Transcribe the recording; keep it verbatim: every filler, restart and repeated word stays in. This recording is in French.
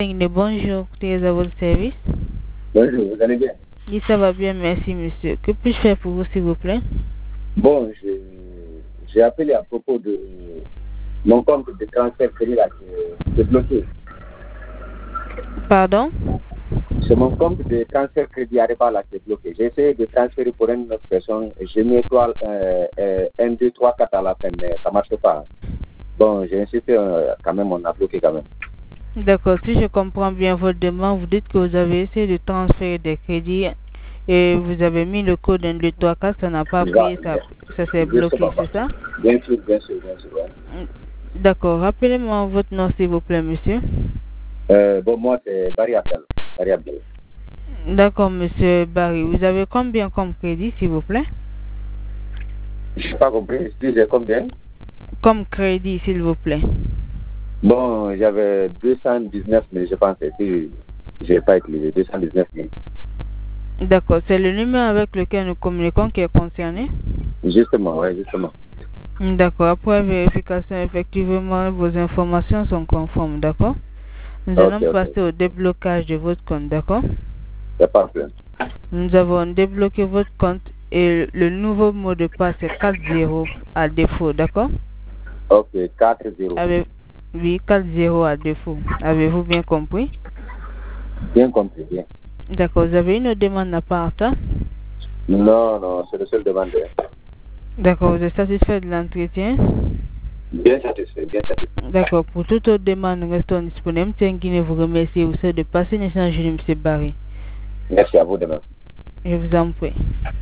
Bonjour, très à votre service. Bonjour, vous allez bien? Oui, ça va bien, merci monsieur. Que puis-je faire pour vous, s'il vous plaît? Bon, j'ai appelé à propos de mon compte de transfert crédit là qui est bloqué. Pardon? C'est mon compte de transfert crédit Arepa là qui est bloqué. J'ai essayé de transférer pour une autre personne. J'ai mis étoile euh, euh, un, deux, trois, quatre à la fin, mais ça ne marche pas. Bon, j'ai insisté euh, quand même, on a bloqué quand même. D'accord, si je comprends bien votre demande, vous dites que vous avez essayé de transférer des crédits et vous avez mis le code un, deux, trois, quatre, ça n'a pas pris, ça, ça s'est bloqué, c'est ça? Bien sûr, bien sûr, bien sûr. Ouais. D'accord, rappelez-moi votre nom, s'il vous plaît, monsieur. Euh, bon, moi, c'est Barry Abdel. Barry Abdel. D'accord, monsieur Barry. Vous avez combien comme crédit, s'il vous plaît? Je n'ai pas compris. Je disais combien? Comme crédit, s'il vous plaît. Bon, j'avais deux cent dix-neuf mille, je pense, si je n'ai pas utilisé, deux cent dix-neuf mille. D'accord, c'est le numéro avec lequel nous communiquons qui est concerné? Justement, oui, justement. D'accord, après vérification, effectivement, vos informations sont conformes, d'accord? Nous okay, allons okay. passer au déblocage de votre compte, d'accord? C'est parfait. Nous avons débloqué votre compte et le nouveau mot de passe est quatre zéro à défaut, d'accord? Ok, quatre zéro. Avec, oui, quatre zéro à défaut. Avez-vous bien compris? Bien compris, bien. D'accord, vous avez une demande à part, hein? Non, non, c'est le seul demandeur. D'accord, vous êtes satisfait de l'entretien? Bien satisfait, bien satisfait. D'accord, pour toute autre demande, restons disponibles. Tiens, vous remercie vous de passer une échange, M. Barry. Merci à vous demain. Je vous en prie.